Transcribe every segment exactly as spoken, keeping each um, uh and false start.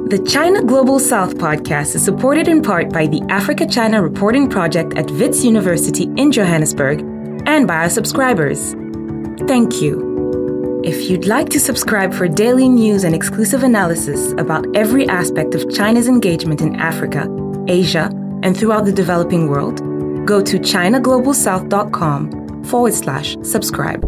The China Global South podcast is supported in part by the Africa-China Reporting Project at Wits University in Johannesburg and by our subscribers. Thank you. If you'd like to subscribe for daily news and exclusive analysis about every aspect of China's engagement in Africa, Asia, and throughout the developing world, go to chinaglobalsouth.com forward slash subscribe.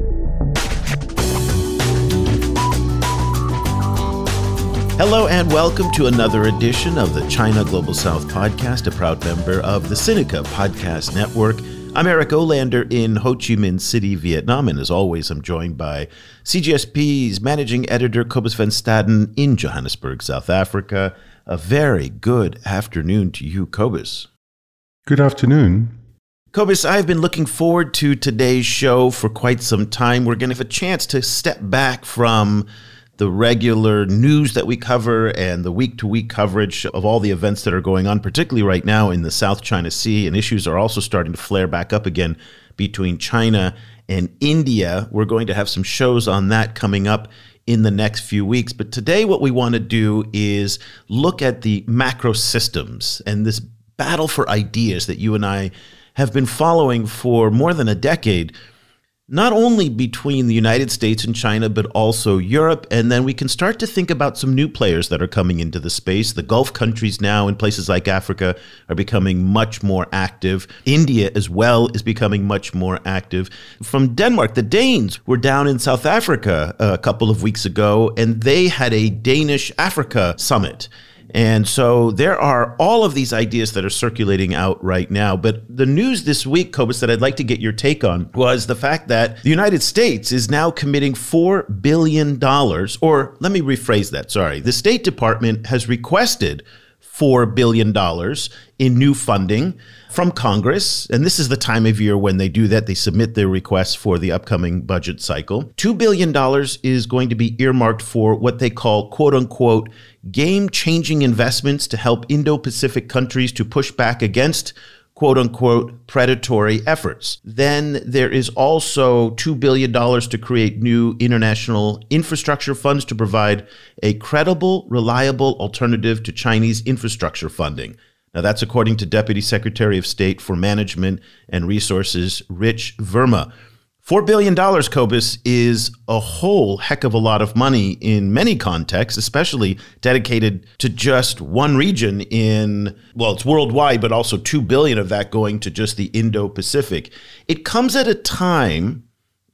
Hello and welcome to another edition of the China Global South podcast, a proud member of the Sinica Podcast Network. I'm Eric Olander in Ho Chi Minh City, Vietnam, and as always, I'm joined by C G S P's managing editor, Cobus Van Staden in Johannesburg, South Africa. A very good afternoon to you, Cobus. Good afternoon. Cobus, I've been looking forward to today's show for quite some time. We're going to have a chance to step back from the regular news that we cover and the week-to-week coverage of all the events that are going on, particularly right now in the South China Sea, and issues are also starting to flare back up again between China and India. We're going to have some shows on that coming up in the next few weeks. But today what we want to do is look at the macro systems and this battle for ideas that you and I have been following for more than a decade, not only between the United States and China, but also Europe. And then we can start to think about some new players that are coming into the space. The Gulf countries now in places like Africa are becoming much more active. India as well is becoming much more active. From Denmark, the Danes were down in South Africa a couple of weeks ago, and they had a Danish Africa summit. And so there are all of these ideas that are circulating out right now. But the news this week, Cobus, that I'd like to get your take on was the fact that the United States is now committing four billion dollars, or let me rephrase that, sorry. The State Department has requested four billion dollars in new funding from Congress. And this is the time of year when they do that. They submit their requests for the upcoming budget cycle. two billion dollars is going to be earmarked for what they call, quote unquote, game-changing investments to help Indo-Pacific countries to push back against, quote unquote, predatory efforts. Then there is also two billion dollars to create new international infrastructure funds to provide a credible, reliable alternative to Chinese infrastructure funding. Now, that's according to Deputy Secretary of State for Management and Resources, Rich Verma. Four billion dollars, Cobus, is a whole heck of a lot of money in many contexts, especially dedicated to just one region in, well, it's worldwide, but also two billion dollars of that going to just the Indo-Pacific. It comes at a time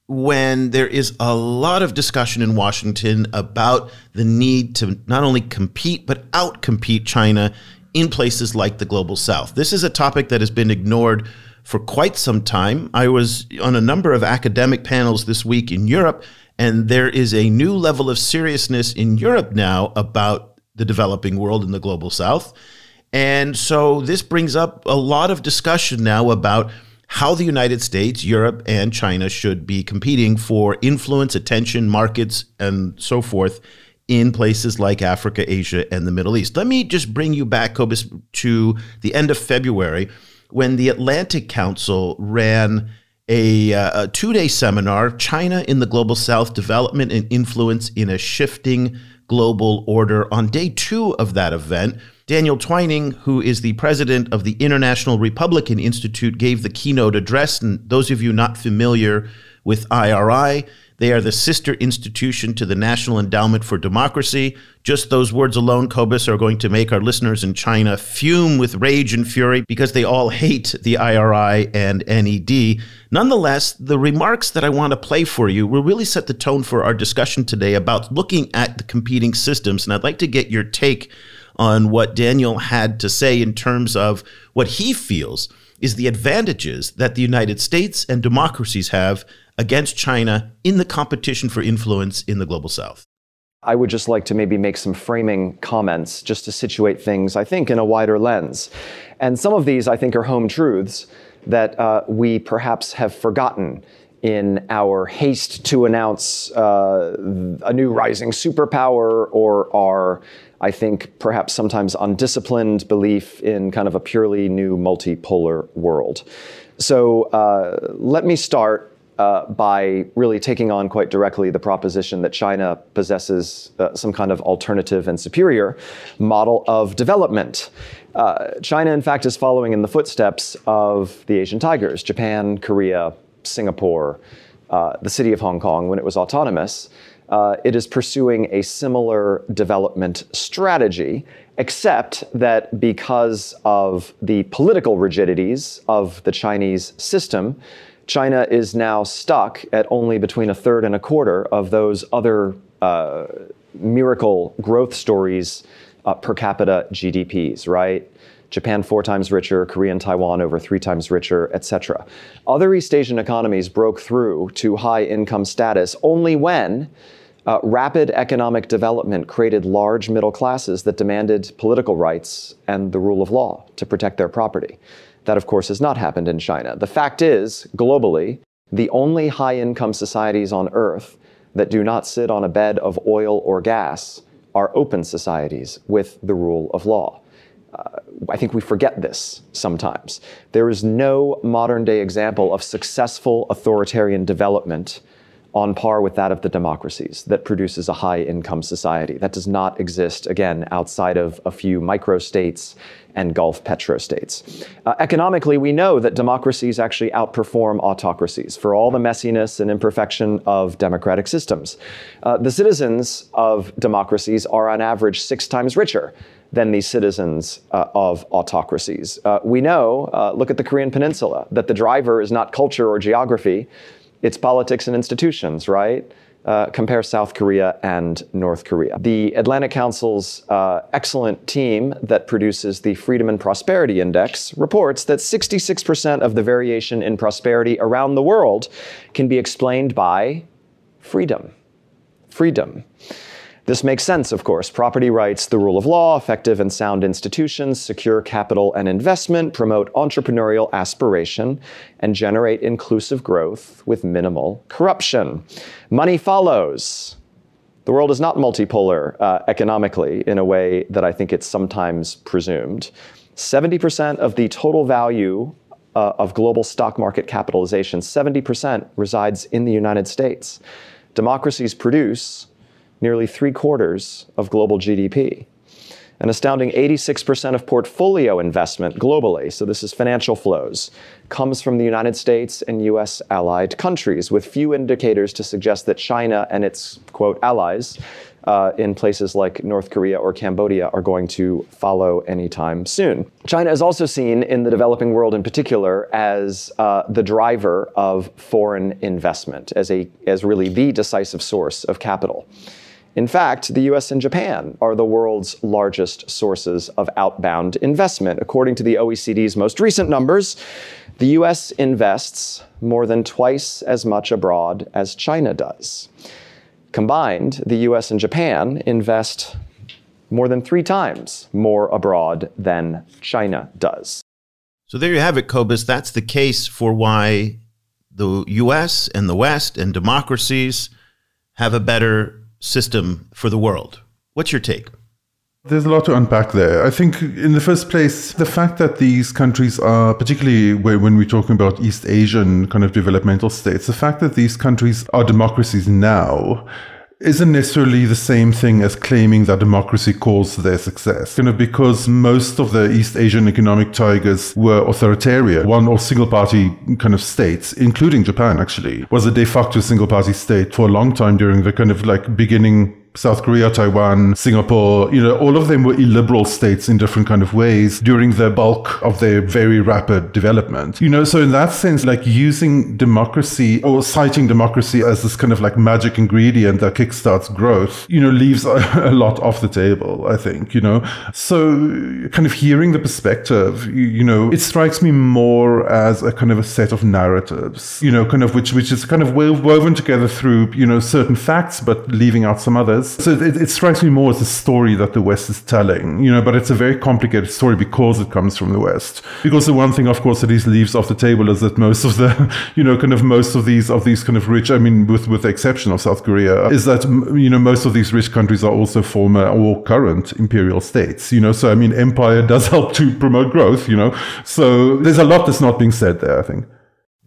when there is a lot of discussion in Washington about the need to not only compete, but out-compete China in places like the Global South. This is a topic that has been ignored for quite some time. I was on a number of academic panels this week in Europe, and there is a new level of seriousness in Europe now about the developing world in the Global South. And so this brings up a lot of discussion now about how the United States, Europe, and China should be competing for influence, attention, markets, and so forth in places like Africa, Asia, and the Middle East. Let me just bring you back, Cobus, to the end of February, when the Atlantic Council ran a, uh, a two-day seminar, China in the Global South, Development and Influence in a Shifting Global Order. On day two of that event, Daniel Twining, who is the president of the International Republican Institute, gave the keynote address. And those of you not familiar with I R I, they are the sister institution to the National Endowment for Democracy. Just those words alone, Cobus, are going to make our listeners in China fume with rage and fury because they all hate the I R I and N E D. Nonetheless, the remarks that I want to play for you will really set the tone for our discussion today about looking at the competing systems. And I'd like to get your take on what Daniel had to say in terms of what he feels is the advantages that the United States and democracies have against China in the competition for influence in the Global South. I would just like to maybe make some framing comments just to situate things, I think, in a wider lens. And some of these, I think, are home truths that uh, we perhaps have forgotten in our haste to announce uh, a new rising superpower, or our, I think, perhaps sometimes undisciplined belief in kind of a purely new multipolar world. So uh, let me start uh, by really taking on quite directly the proposition that China possesses uh, some kind of alternative and superior model of development. Uh, China, in fact, is following in the footsteps of the Asian tigers, Japan, Korea, Singapore, uh, the city of Hong Kong when it was autonomous. Uh, it is pursuing a similar development strategy, except that because of the political rigidities of the Chinese system, China is now stuck at only between a third and a quarter of those other uh, miracle growth stories uh, per capita G D Ps, right? Japan four times richer, Korea and Taiwan over three times richer, et cetera. Other East Asian economies broke through to high income status only when Uh, rapid economic development created large middle classes that demanded political rights and the rule of law to protect their property. That, of course, has not happened in China. The fact is, globally, the only high-income societies on Earth that do not sit on a bed of oil or gas are open societies with the rule of law. Uh, I think we forget this sometimes. There is no modern-day example of successful authoritarian development on par with that of the democracies that produces a high-income society. That does not exist, again, outside of a few microstates and Gulf petrostates. Uh, economically, we know that democracies actually outperform autocracies for all the messiness and imperfection of democratic systems. Uh, the citizens of democracies are on average six times richer than the citizens uh, of autocracies. Uh, we know, uh, look at the Korean Peninsula, that the driver is not culture or geography, it's politics and institutions, right? Uh, compare South Korea and North Korea. The Atlantic Council's uh, excellent team that produces the Freedom and Prosperity Index reports that sixty-six percent of the variation in prosperity around the world can be explained by freedom. Freedom. This makes sense, of course. Property rights, the rule of law, effective and sound institutions, secure capital and investment, promote entrepreneurial aspiration, and generate inclusive growth with minimal corruption. Money follows. The world is not multipolar uh, economically in a way that I think it's sometimes presumed. seventy percent of the total value uh, of global stock market capitalization, seventy percent resides in the United States. Democracies produce nearly three quarters of global G D P. An astounding eighty-six percent of portfolio investment globally, so this is financial flows, comes from the United States and U S allied countries, with few indicators to suggest that China and its, quote, allies uh, in places like North Korea or Cambodia are going to follow anytime soon. China is also seen in the developing world in particular as uh, the driver of foreign investment, as, a, as really the decisive source of capital. In fact, the U S and Japan are the world's largest sources of outbound investment. According to the O E C D's most recent numbers, the U S invests more than twice as much abroad as China does. Combined, the U S and Japan invest more than three times more abroad than China does. So there you have it, Cobus. That's the case for why the U S and the West and democracies have a better system for the world. What's your take? There's a lot to unpack there. I think in the first place, the fact that these countries are, particularly when we're talking about East Asian kind of developmental states, the fact that these countries are democracies now isn't necessarily the same thing as claiming that democracy caused their success. You know, because most of the East Asian economic tigers were authoritarian, one or single party kind of states, including Japan actually, was a de facto single party state for a long time during the kind of like beginning South Korea, Taiwan, Singapore, you know, all of them were illiberal states in different kind of ways during the bulk of their very rapid development. You know, so in that sense, like using democracy or citing democracy as this kind of like magic ingredient that kickstarts growth, you know, leaves a, a lot off the table, I think, you know. So kind of hearing the perspective, you, you know, it strikes me more as a kind of a set of narratives, you know, kind of which, which is kind of woven together through, you know, certain facts, but leaving out some others. So it, it strikes me more as a story that the West is telling, you know, but it's a very complicated story because it comes from the West. Because the one thing, of course, that he leaves off the table is that most of the, you know, kind of most of these, of these kind of rich, I mean, with, with the exception of South Korea, is that, you know, most of these rich countries are also former or current imperial states, you know, so I mean, empire does help to promote growth, you know, so there's a lot that's not being said there, I think.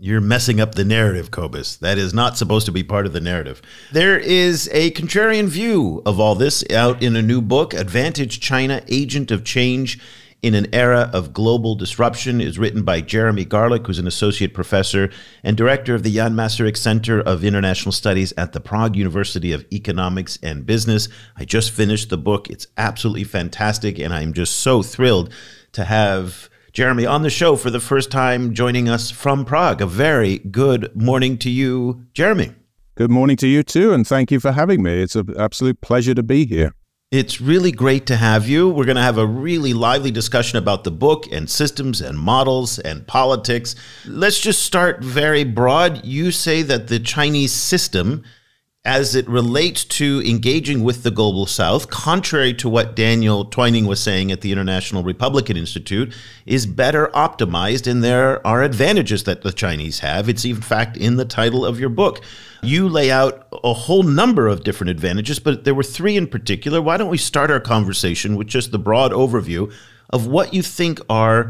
You're messing up the narrative, Cobus. That is not supposed to be part of the narrative. There is a contrarian view of all this out in a new book, Advantage China, Agent of Change in an Era of Global Disruption. Is written by Jeremy Garlick, who's an associate professor and director of the Jan Masaryk Center of International Studies at the Prague University of Economics and Business. I just finished the book. It's absolutely fantastic, and I'm just so thrilled to have Jeremy on the show for the first time, joining us from Prague. A very good morning to you, Jeremy. Good morning to you too, and thank you for having me. It's an absolute pleasure to be here. It's really great to have you. We're going to have a really lively discussion about the book and systems and models and politics. Let's just start very broad. You say that the Chinese system, as it relates to engaging with the Global South, contrary to what Daniel Twining was saying at the International Republican Institute, is better optimized, and there are advantages that the Chinese have. It's in fact in the title of your book. You lay out a whole number of different advantages, but there were three in particular. Why don't we start our conversation with just the broad overview of what you think are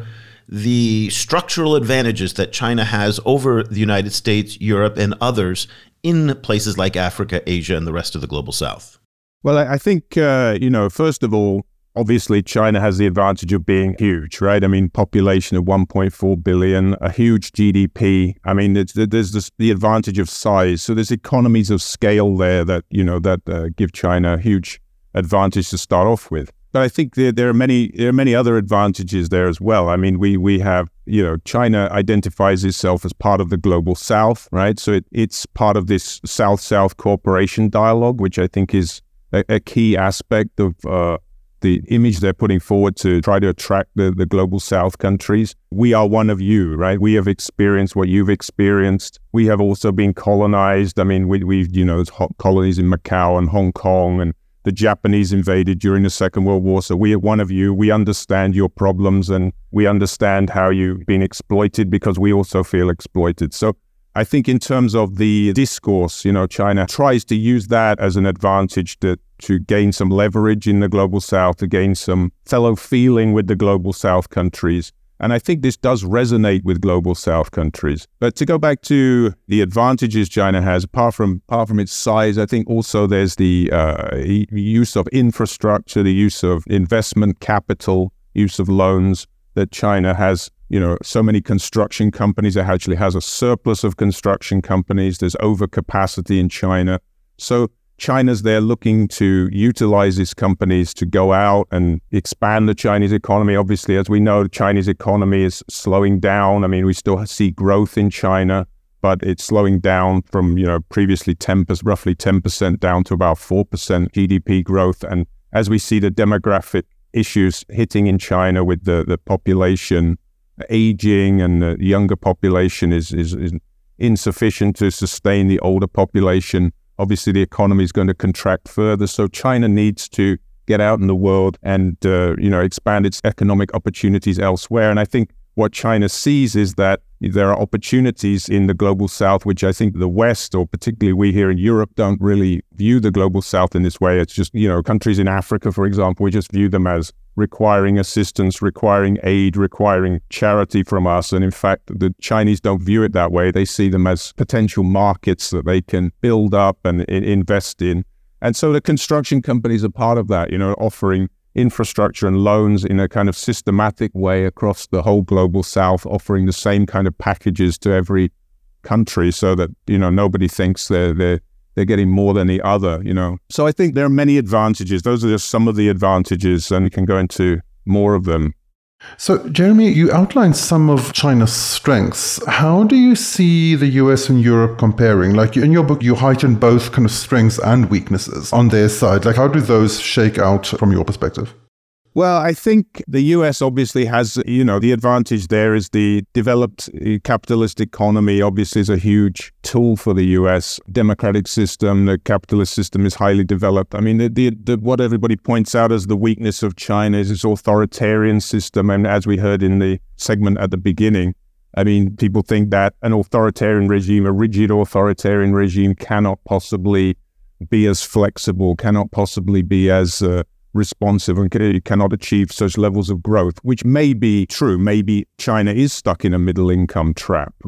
the structural advantages that China has over the United States, Europe, and others in places like Africa, Asia, and the rest of the Global South? Well, I think, uh, you know, first of all, obviously China has the advantage of being huge, right? I mean, population of one point four billion, a huge G D P. I mean, it's, there's this, the advantage of size. So there's economies of scale there that, you know, that uh, give China a huge advantage to start off with. But I think there, there are many there are many other advantages there as well. I mean, we we have, you know, China identifies itself as part of the Global South, right? So it, it's part of this South-South cooperation dialogue, which I think is a, a key aspect of uh, the image they're putting forward to try to attract the, the Global South countries. We are one of you, right? We have experienced what you've experienced. We have also been colonized. I mean, we, we've, you know, there's hot colonies in Macau and Hong Kong, and the Japanese invaded during the Second World War. So we are one of you. We understand your problems, and we understand how you've been exploited, because we also feel exploited. So I think in terms of the discourse, you know, China tries to use that as an advantage to, to gain some leverage in the Global South, to gain some fellow feeling with the Global South countries. And I think this does resonate with Global South countries. But to go back to the advantages China has, apart from apart from its size, I think also there's the uh, use of infrastructure, the use of investment capital, use of loans that China has. You know, so many construction companies. It actually has a surplus of construction companies. There's overcapacity in China. So China's there looking to utilize these companies to go out and expand the Chinese economy. Obviously, as we know, the Chinese economy is slowing down. I mean, we still see growth in China, but it's slowing down from, you know, previously ten percent, roughly ten percent down to about four percent G D P growth. And as we see the demographic issues hitting in China with the, the population aging, and the younger population is, is, is insufficient to sustain the older population, obviously the economy is going to contract further. So China needs to get out in the world and, uh, you know, expand its economic opportunities elsewhere. And I think what China sees is that there are opportunities in the Global South, which I think the West, or particularly we here in Europe, don't really view the Global South in this way. It's just, you know, countries in Africa, for example, we just view them as requiring assistance, requiring aid, requiring charity from us. And in fact, the Chinese don't view it that way. They see them as potential markets that they can build up and I- invest in. And so the construction companies are part of that, you know, offering infrastructure and loans in a kind of systematic way across the whole Global South, offering the same kind of packages to every country so that, you know, nobody thinks they're, they're they're getting more than the other, you know. So I think there are many advantages. Those are just some of the advantages, and we can go into more of them. So, Jeremy, you outlined some of China's strengths. How do you see the U S and Europe comparing? Like in your book, you heighten both kind of strengths and weaknesses on their side. Like, how do those shake out from your perspective? Well, I think the U S obviously has, you know, the advantage there is the developed capitalist economy obviously is a huge tool for the U S. Democratic system, the capitalist system is highly developed. I mean, the, the, the, what everybody points out as the weakness of China is its authoritarian system. And as we heard in the segment at the beginning, I mean, people think that an authoritarian regime, a rigid authoritarian regime cannot possibly be as flexible, cannot possibly be as uh, responsive, and cannot achieve such levels of growth, which may be true. Maybe China is stuck in a middle income trap, right?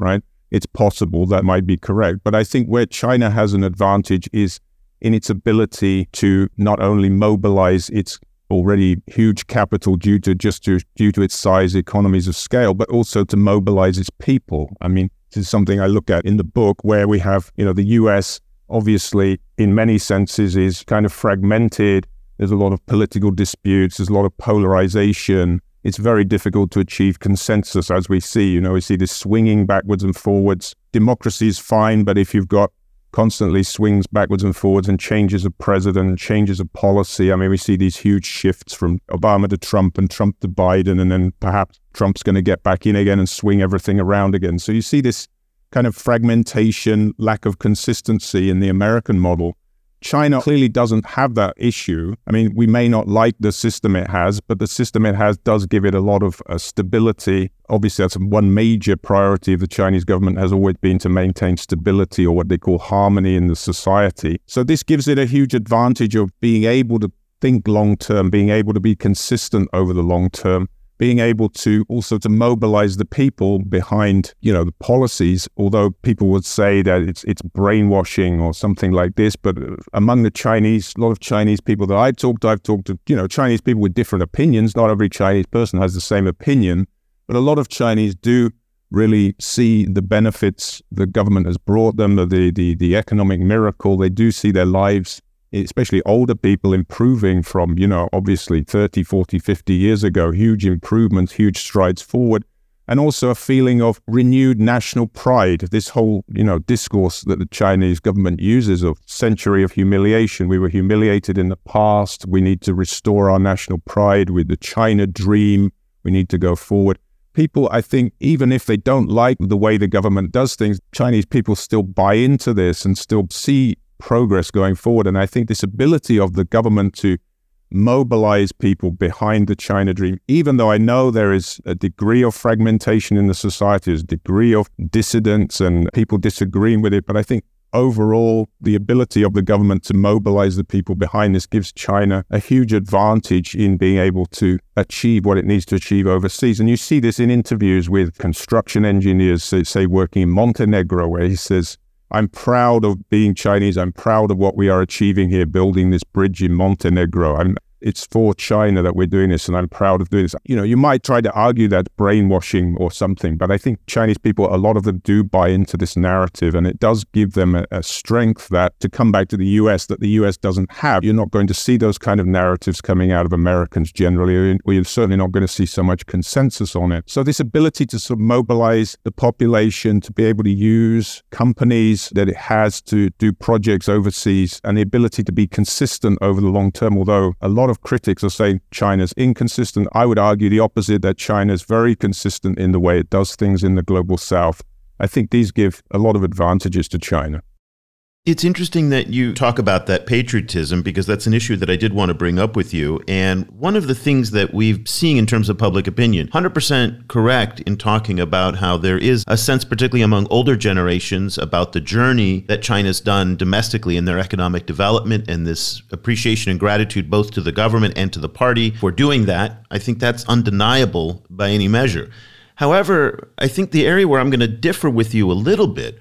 it's possible that might be correct. But I think where China has an advantage is in its ability to not only mobilize its already huge capital due to just to, due to its size, economies of scale, but also to mobilize its people. I mean, this is something I look at in the book where we have, you know, the U S obviously in many senses is kind of fragmented. There's a lot of political disputes. There's a lot of polarization. It's very difficult to achieve consensus, as we see. You know, we see this swinging backwards and forwards. Democracy is fine, but if you've got constantly swings backwards and forwards and changes of president and changes of policy, I mean, we see these huge shifts from Obama to Trump and Trump to Biden, and then perhaps Trump's going to get back in again and swing everything around again. So you see this kind of fragmentation, lack of consistency in the American model. China clearly doesn't have that issue. I mean, we may not like the system it has, but the system it has does give it a lot of uh, stability. Obviously, that's one major priority of the Chinese government has always been to maintain stability, or what they call harmony in the society. So this gives it a huge advantage of being able to think long-term, being able to be consistent over the long term, being able to also to mobilize the people behind, you know, the policies, although people would say that it's it's brainwashing or something like this. But among the Chinese, a lot of Chinese people that I've talked to, I've talked to, you know, Chinese people with different opinions. Not every Chinese person has the same opinion, but a lot of Chinese do really see the benefits the government has brought them, the the the economic miracle. They do see their lives, especially older people, improving from, you know, obviously thirty, forty, fifty years ago, huge improvements, huge strides forward, and also a feeling of renewed national pride. This whole, you know, discourse that the Chinese government uses of century of humiliation. We were humiliated in the past. We need to restore our national pride with the China dream. We need to go forward. People, I think, even if they don't like the way the government does things, Chinese people still buy into this and still see progress going forward. And I think this ability of the government to mobilize people behind the China dream, even though I know there is a degree of fragmentation in the society, there's a degree of dissidence and people disagreeing with it, but I think overall the ability of the government to mobilize the people behind this gives China a huge advantage in being able to achieve what it needs to achieve overseas. And you see this in interviews with construction engineers, say, say working in Montenegro, where he says, I'm proud of being Chinese. I'm proud of what we are achieving here, building this bridge in Montenegro. I'm, it's for China that we're doing this, and I'm proud of doing this. You know, you might try to argue that brainwashing or something, but I think Chinese people, a lot of them do buy into this narrative, and it does give them a, a strength that, to come back to the U S, that the U S doesn't have. You're not going to see those kind of narratives coming out of Americans generally, or you're certainly not going to see so much consensus on it. So this ability to sort of mobilize the population, to be able to use companies that it has to do projects overseas, and the ability to be consistent over the long term, although a lot of critics are saying China's inconsistent. I would argue the opposite, that China's very consistent in the way it does things in the global south. I think these give a lot of advantages to China. It's interesting that you talk about that patriotism, because that's an issue that I did want to bring up with you. And one of the things that we've seen in terms of public opinion, one hundred percent correct in talking about how there is a sense, particularly among older generations, about the journey that China's done domestically in their economic development, and this appreciation and gratitude both to the government and to the party for doing that. I think that's undeniable by any measure. However, I think the area where I'm going to differ with you a little bit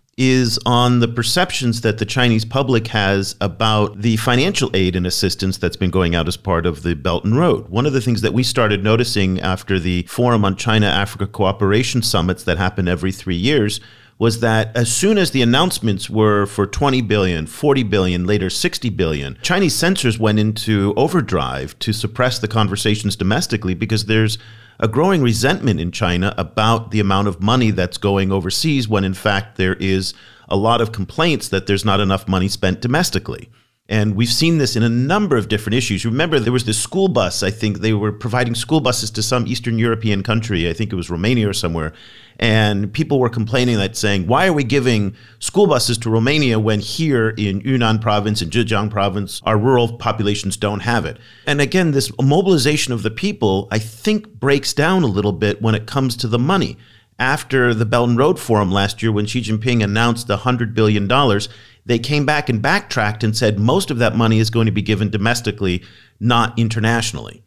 is on the perceptions that the Chinese public has about the financial aid and assistance that's been going out as part of the Belt and Road. One of the things that we started noticing after the Forum on China-Africa Cooperation summits that happen every three years was that as soon as the announcements were for twenty billion, forty billion, later sixty billion, Chinese censors went into overdrive to suppress the conversations domestically, because there's a growing resentment in China about the amount of money that's going overseas, when in fact there is a lot of complaints that there's not enough money spent domestically. And we've seen this in a number of different issues. Remember, there was this school bus. I think they were providing school buses to some Eastern European country. I think it was Romania or somewhere. And people were complaining that, saying, why are we giving school buses to Romania when here in Yunnan province and Zhejiang province, our rural populations don't have it? And again, this mobilization of the people, I think, breaks down a little bit when it comes to the money. After the Belt and Road Forum last year, when Xi Jinping announced the one hundred billion dollars, they came back and backtracked and said most of that money is going to be given domestically, not internationally.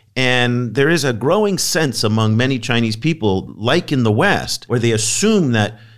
And there is a growing sense among many Chinese people, like in the West, where they assume that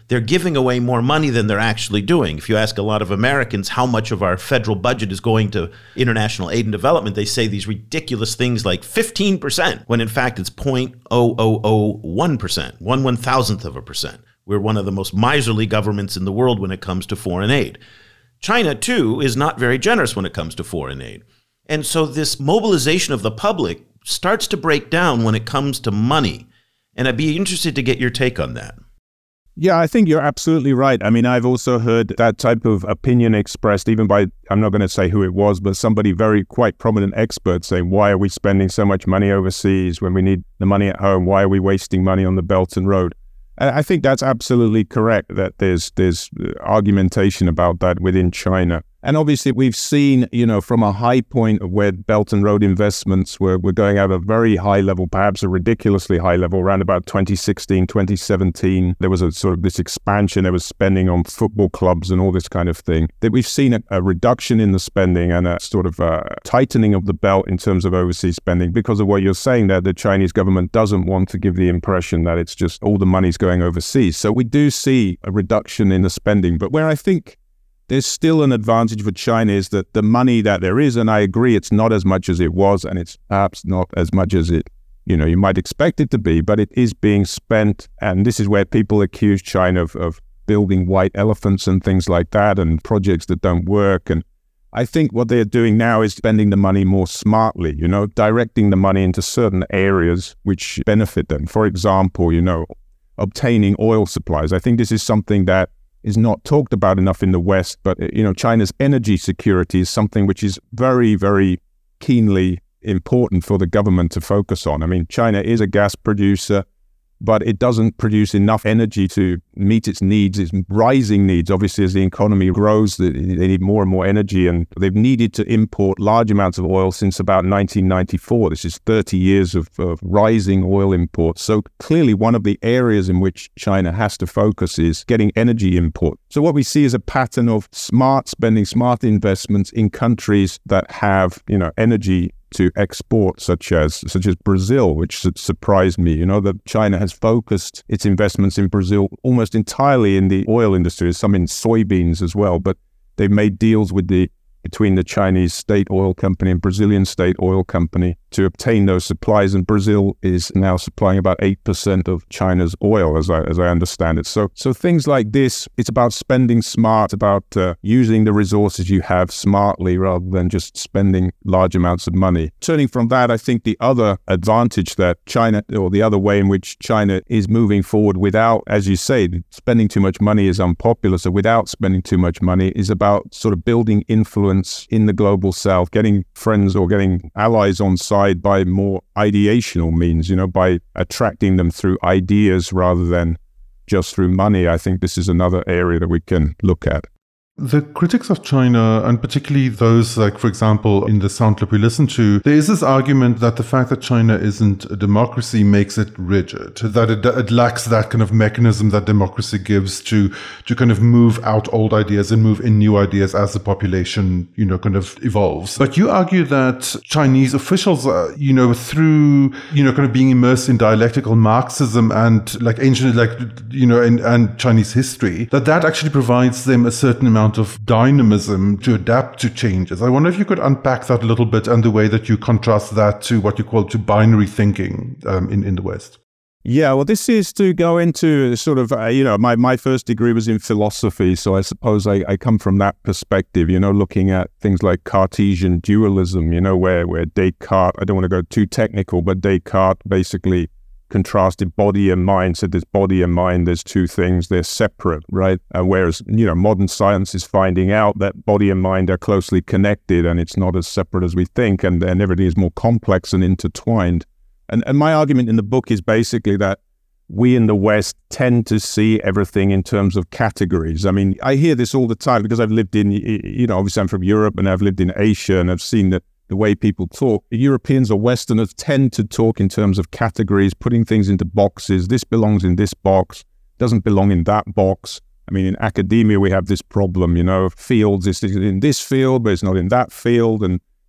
they're giving away more money than they're actually doing. If you ask a lot of Americans how much of our federal budget is going to international aid and development, they say these ridiculous things like fifteen percent, when in fact it's zero point zero zero zero one percent, one one thousandth of a percent. We're one of the most miserly governments in the world when it comes to foreign aid. China, too, is not very generous when it comes to foreign aid. And so this mobilization of the public starts to break down when it comes to money. And I'd be interested to get your take on that. Yeah, I think you're absolutely right. I mean, I've also heard that type of opinion expressed even by, I'm not going to say who it was, but somebody very quite prominent expert saying, why are we spending so much money overseas when we need the money at home? Why are we wasting money on the Belt and Road? And I think that's absolutely correct, that there's there's argumentation about that within China. And obviously, we've seen, you know, from a high point of where Belt and Road investments were, were going at a very high level, perhaps a ridiculously high level, around about twenty sixteen, twenty seventeen. There was a sort of this expansion. There was spending on football clubs and all this kind of thing. That we've seen a, a reduction in the spending and a sort of a tightening of the belt in terms of overseas spending because of what you're saying there. The Chinese government doesn't want to give the impression that it's just all the money's going overseas. So we do see a reduction in the spending. But where I think there's still an advantage for China is that the money that there is, and I agree, it's not as much as it was, and it's perhaps not as much as it, you know, you might expect it to be, but it is being spent. And this is where people accuse China of, of building white elephants and things like that, and projects that don't work. And I think what they're doing now is spending the money more smartly, you know, directing the money into certain areas which benefit them. For example, you know, obtaining oil supplies. I think this is something that is not talked about enough in the West, but, you know, China's energy security is something which is very, very keenly important for the government to focus on. I mean, China is a gas producer, but it doesn't produce enough energy to meet its needs, its rising needs. Obviously, as the economy grows, they need more and more energy, and they've needed to import large amounts of oil since about nineteen ninety-four. This is thirty years of, of rising oil imports. So clearly one of the areas in which China has to focus is getting energy import. So what we see is a pattern of smart spending, smart investments in countries that have, you know, energy to export, such as such as Brazil, which surprised me. You know, that China has focused its investments in Brazil almost entirely in the oil industry, some in soybeans as well, but they've made deals with the between the Chinese state oil company and Brazilian state oil company to obtain those supplies. And Brazil is now supplying about eight percent of China's oil, as I as I understand it. So so things like this, it's about spending smart, about uh, using the resources you have smartly rather than just spending large amounts of money. Turning from that, I think the other advantage that China, or the other way in which China is moving forward without, as you say, spending too much money is unpopular. So without spending too much money is about sort of building influence in the global south, getting friends or getting allies on side by more ideational means, you know, by attracting them through ideas rather than just through money. I think this is another area that we can look at. The critics of China, and particularly those like, for example, in the sound clip we listened to, there is this argument that the fact that China isn't a democracy makes it rigid, that it, it lacks that kind of mechanism that democracy gives to to kind of move out old ideas and move in new ideas as the population, you know, kind of evolves. But you argue that Chinese officials, uh, you know, through, you know, kind of being immersed in dialectical Marxism and like ancient, like, you know, and, and Chinese history, that that actually provides them a certain amount of dynamism to adapt to changes. I wonder if you could unpack that a little bit and the way that you contrast that to what you call to binary thinking um, in, in the West. Yeah, well, this is to go into sort of, uh, you know, my, my first degree was in philosophy, so I suppose I, I come from that perspective, you know, looking at things like Cartesian dualism, you know, where, where Descartes, I don't want to go too technical, but Descartes basically contrasted body and mind, said there's body and mind, there's two things, they're separate, right? Uh, whereas, you know, modern science is finding out that body and mind are closely connected and it's not as separate as we think, and, and everything is more complex and intertwined. And, and my argument in the book is basically that we in the West tend to see everything in terms of categories. I mean, I hear this all the time because I've lived in, you know, obviously I'm from Europe and I've lived in Asia and I've seen that the way people talk. Europeans or Westerners tend to talk in terms of categories, putting things into boxes. This belongs in this box, doesn't belong in that box. I mean, in academia, we have this problem, you know, fields, it's in this field, but it's not in that field. And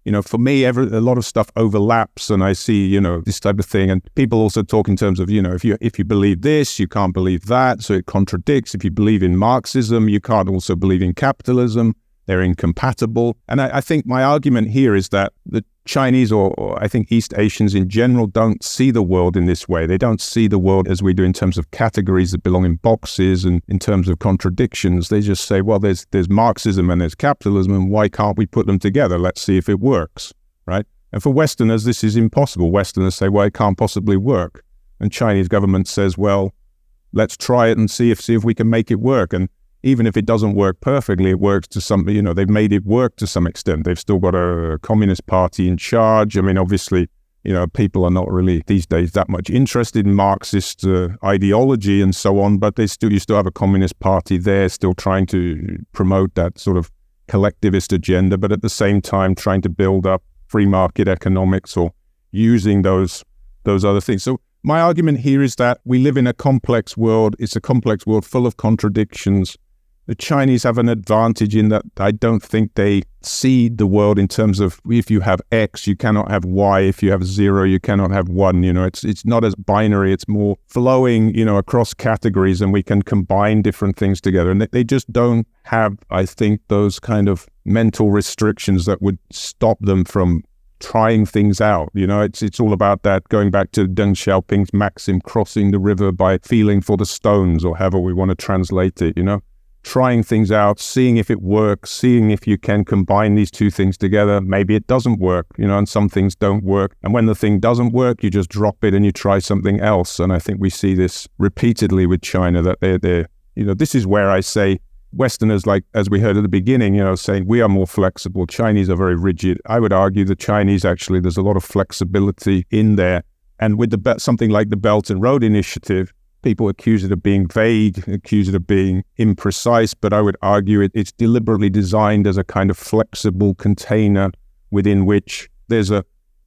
you know, for me, every, a lot of stuff overlaps, and I see, you know, this type of thing. And people also talk in terms of, you know, if you if you believe this, you can't believe that, so it contradicts. If you believe in Marxism, you can't also believe in capitalism. They're incompatible. And I, I think my argument here is that the Chinese, or, or I think East Asians in general, don't see the world in this way. They don't see the world as we do in terms of categories that belong in boxes and in terms of contradictions. They just say, well, there's there's Marxism and there's capitalism, and why can't we put them together? Let's see if it works, right? And for Westerners, this is impossible. Westerners say, well, it can't possibly work. And Chinese government says, well, let's try it and see if see if we can make it work. And even if it doesn't work perfectly, it works to some, you know, they've made it work to some extent. They've still got a communist party in charge. I mean, obviously, you know, people are not really these days that much interested in Marxist uh, ideology and so on, but they still, you still have a communist party there, still trying to promote that sort of collectivist agenda, but at the same time trying to build up free market economics or using those those other things. So my argument here is that we live in a complex world. It's a complex world full of contradictions. The Chinese have an advantage in that I don't think they see the world in terms of if you have X, you cannot have Y. If you have zero, you cannot have one. You know, it's it's not as binary. It's more flowing, you know, across categories, and we can combine different things together. And they just don't have, I think, those kind of mental restrictions that would stop them from trying things out. You know, it's it's all about that, going back to Deng Xiaoping's maxim, crossing the river by feeling for the stones, or however we want to translate it, you know. Trying things out, seeing if it works, seeing if you can combine these two things together. Maybe it doesn't work, you know, and some things don't work. And when the thing doesn't work, you just drop it and you try something else. And I think we see this repeatedly with China, that they're, they're you know, this is where I say Westerners, like, as we heard at the beginning, you know, saying we are more flexible. Chinese are very rigid. I would argue the Chinese, actually, there's a lot of flexibility in there. And with the something like the Belt and Road Initiative, people accuse it of being vague, accuse it of being imprecise, but I would argue it, it's deliberately designed as a kind of flexible container within which there's a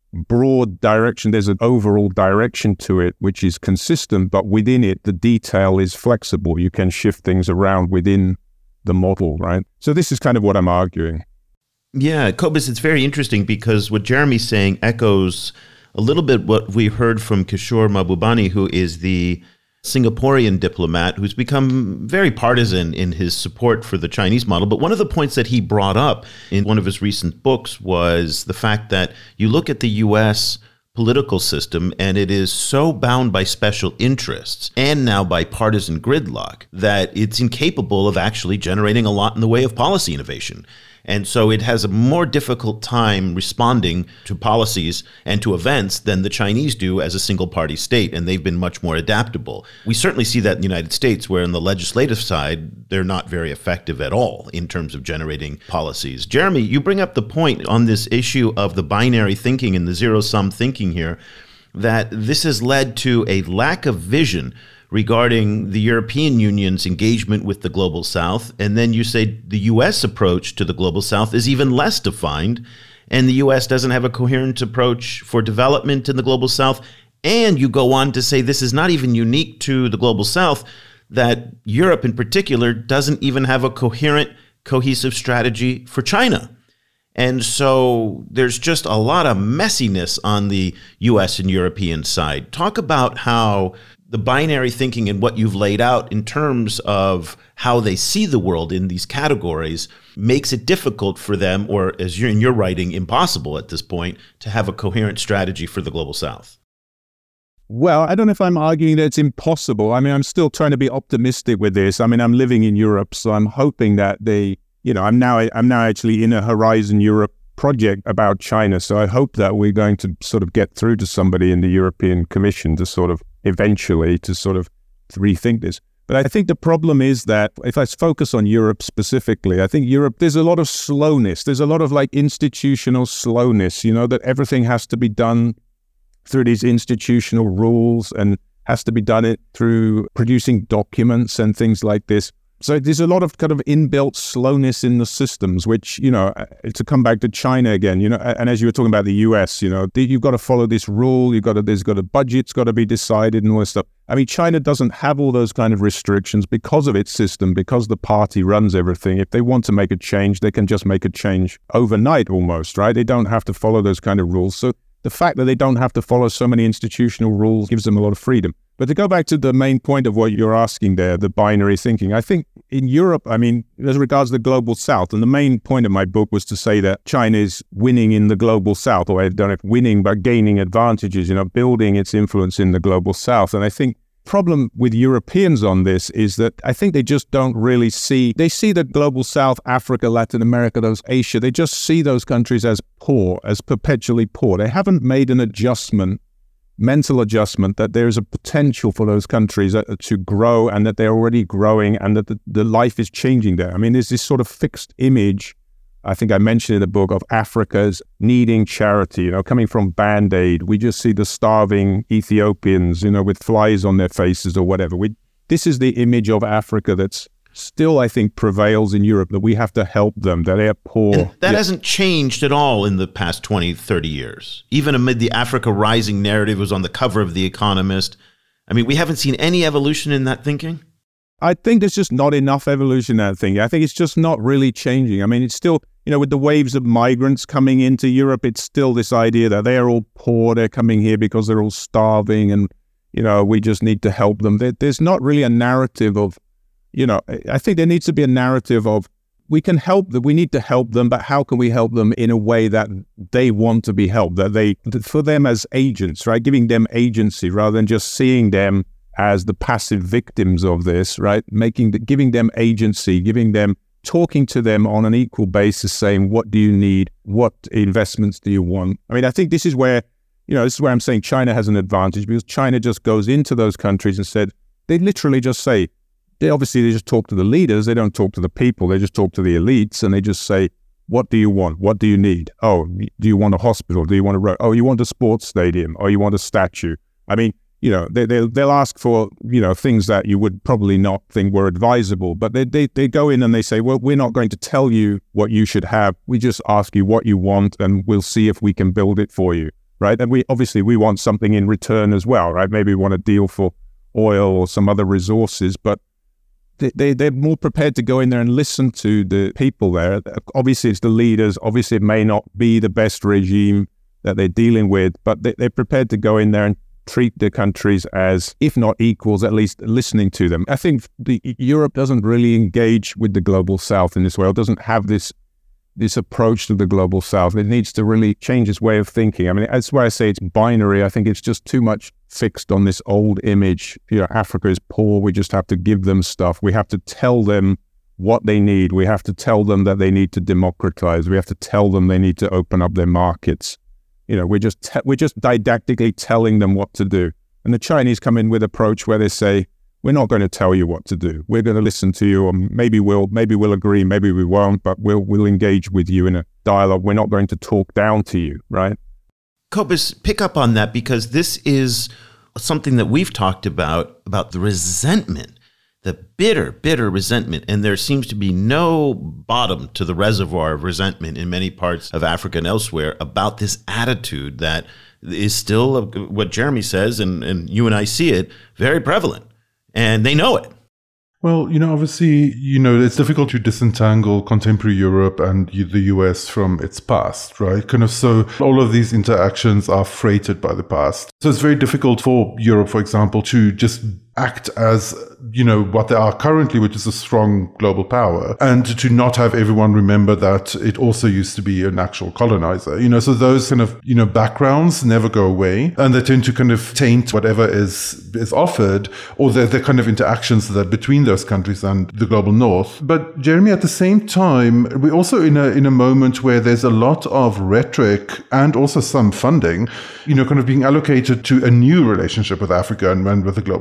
broad direction, there's an overall direction to it, which is consistent, but within it, the detail is flexible. You can shift things around within the model, right? So this is kind of what I'm arguing. Yeah, Cobus, it's very interesting because what Jeremy's saying echoes a little bit what we heard from Kishore Mahbubani, who is the Singaporean diplomat who's become very partisan in his support for the Chinese model. But one of the points that he brought up in one of his recent books was the fact that you look at the U S political system and it is so bound by special interests and now by partisan gridlock that it's incapable of actually generating a lot in the way of policy innovation. And so it has a more difficult time responding to policies and to events than the Chinese do as a single party state. And they've been much more adaptable. We certainly see that in the United States, where on the legislative side, they're not very effective at all in terms of generating policies. Jeremy, you bring up the point on this issue of the binary thinking and the zero-sum thinking here, that this has led to a lack of vision regarding the European Union's engagement with the Global South. And then you say the U S approach to the Global South is even less defined, and the U S doesn't have a coherent approach for development in the Global South. And you go on to say this is not even unique to the Global South, that Europe in particular doesn't even have a coherent, cohesive strategy for China. And so there's just a lot of messiness on the U S and European side. Talk about how the binary thinking and what you've laid out in terms of how they see the world in these categories makes it difficult for them, or as you're in your writing, impossible at this point, to have a coherent strategy for the Global South. Well, I don't know if I'm arguing that it's impossible. I mean, I'm still trying to be optimistic with this. I mean, I'm living in Europe, so I'm hoping that they, you know, I'm now I'm now actually in a Horizon Europe project about China. So I hope that we're going to sort of get through to somebody in the European Commission to sort of eventually to sort of rethink this. But I think the problem is that if I focus on Europe specifically, I think Europe, there's a lot of slowness. There's a lot of like institutional slowness, you know, that everything has to be done through these institutional rules and has to be done it through producing documents and things like this. So there's a lot of kind of inbuilt slowness in the systems, which, you know, to come back to China again, you know, and as you were talking about the U S, you know, you've got to follow this rule, you've got to, there's got a budget's got to be decided and all this stuff. I mean, China doesn't have all those kind of restrictions because of its system, because the party runs everything. If they want to make a change, they can just make a change overnight almost, right? They don't have to follow those kind of rules. So the fact that they don't have to follow so many institutional rules gives them a lot of freedom. But to go back to the main point of what you're asking there, the binary thinking, I think in Europe, I mean, as regards the global south, and the main point of my book was to say that China is winning in the global south, or I don't know if winning, but gaining advantages, you know, building its influence in the global south. And I think the problem with Europeans on this is that I think they just don't really see, they see the global south, Africa, Latin America, those Asia, they just see those countries as poor, as perpetually poor. They haven't made an adjustment, mental adjustment, that there is a potential for those countries uh, to grow, and that they're already growing, and that the, the life is changing there. I mean, there's this sort of fixed image, I think I mentioned in the book, of Africa's needing charity, you know, coming from Band-Aid. We just see the starving Ethiopians, you know, with flies on their faces or whatever. We, this is the image of Africa that's still, I think, prevails in Europe, that we have to help them, that they're poor. And that yeah. hasn't changed at all in the past twenty, thirty years. Even amid the Africa Rising narrative, was on the cover of The Economist. I mean, we haven't seen any evolution in that thinking? I think there's just not enough evolution in that thing. I think it's just not really changing. I mean, it's still, you know, with the waves of migrants coming into Europe, it's still this idea that they're all poor, they're coming here because they're all starving, and, you know, we just need to help them. There, there's not really a narrative of, you know, I think there needs to be a narrative of, we can help them, we need to help them, but how can we help them in a way that they want to be helped, that they, for them as agents, right? Giving them agency rather than just seeing them as the passive victims of this, right? Making, the, giving them agency, giving them, talking to them on an equal basis, saying, what do you need? What investments do you want? I mean, I think this is where, you know, this is where I'm saying China has an advantage, because China just goes into those countries and said, they literally just say, They obviously, they just talk to the leaders. They don't talk to the people. They just talk to the elites, and they just say, what do you want? What do you need? Oh, do you want a hospital? Do you want a road? Oh, you want a sports stadium? Oh, you want a statue? I mean, you know, they, they, they'll ask for, you know, things that you would probably not think were advisable, but they, they, they go in and they say, well, we're not going to tell you what you should have. We just ask you what you want, and we'll see if we can build it for you, right? And we obviously, we want something in return as well, right? Maybe we want a deal for oil or some other resources, but They, they, they're more prepared to go in there and listen to the people there. Obviously, it's the leaders. Obviously, it may not be the best regime that they're dealing with, but they, they're prepared to go in there and treat the countries as, if not equals, at least listening to them. I think the, Europe doesn't really engage with the global south in this way. It doesn't have this this approach to the global south. It needs to really change its way of thinking. I mean, that's why I say it's binary. I think it's just too much fixed on this old image. You know, Africa is poor. We just have to give them stuff. We have to tell them what they need. We have to tell them that they need to democratize. We have to tell them they need to open up their markets. You know, we're just te- we're just didactically telling them what to do. And the Chinese come in with an approach where they say, we're not going to tell you what to do. We're going to listen to you, and maybe we'll maybe we'll agree, maybe we won't, but we'll we'll engage with you in a dialogue. We're not going to talk down to you, right? Cobus, pick up on that, because this is something that we've talked about, about the resentment, the bitter, bitter resentment. And there seems to be no bottom to the reservoir of resentment in many parts of Africa and elsewhere about this attitude that is still, what Jeremy says, and, and you and I see it, very prevalent. And they know it. Well, you know, obviously, you know, it's difficult to disentangle contemporary Europe and the U S from its past, right? Kind of, so all of these interactions are freighted by the past. So it's very difficult for Europe, for example, to just act as, you know, what they are currently, which is a strong global power, and to not have everyone remember that it also used to be an actual colonizer, you know, so those kind of, you know, backgrounds never go away, and they tend to kind of taint whatever is is offered, or the, the kind of interactions that between those countries and the global north. But Jeremy, at the same time, we're also in a in a moment where there's a lot of rhetoric and also some funding, you know, kind of being allocated to a new relationship with Africa and, and with the global south. So